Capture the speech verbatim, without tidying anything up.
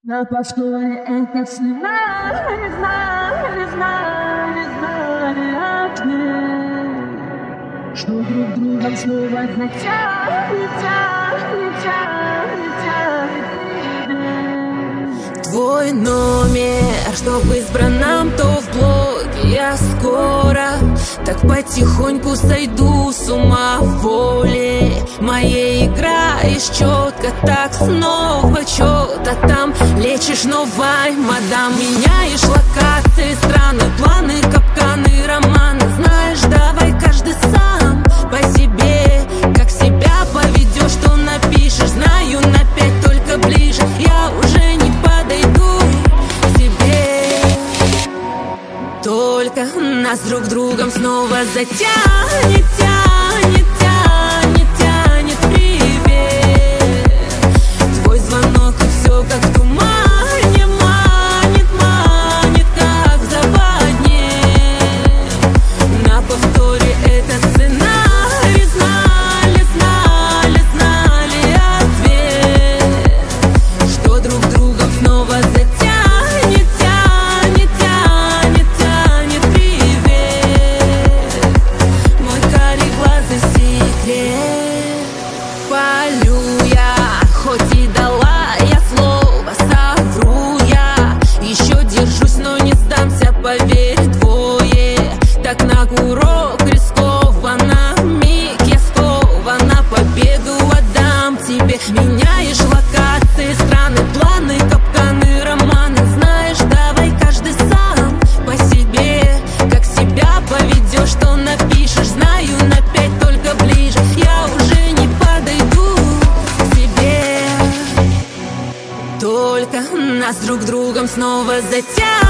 На повторе это снимаю, не знаю, не знаю, не знаю ответ. Что друг другом снова затянет, тянет, тянет, тянет. Твой номер, что в избранном, то в блоге. Я скоро так потихоньку сойду с ума в воле моей. Играешь четко, так снова что-то там лечишь новой, мадам. Меняешь локации, страны, планы, капканы, романы. Знаешь, давай каждый сам по себе. Как себя поведешь, что напишешь. Знаю, на пять только ближе. Я уже не подойду к тебе. Только нас друг другом снова затянет, тянет, тянет, тянет. Привет. Твой звонок и все как в тумане. Манит, манит, как в западне. На повторе этот сценарий. Знали, знали, знали ответ. Что друг другом снова затянет, тянет, тянет, тянет. Привет. Мой карий глаза секрет. Полю я, хоть и дала я слово, совру я. Еще держусь, но не сдамся, поверь, двое. Так на курок рискованно, миг я скована, победу отдам тебе. Меняешь локации, страны, планы, капканы, романы. Знаешь, давай каждый сам по себе. Как себя поведешь, что напишешь. Знаю, на пять только ближе. Я уже не подойду к тебе. Только нас друг другом снова затянет.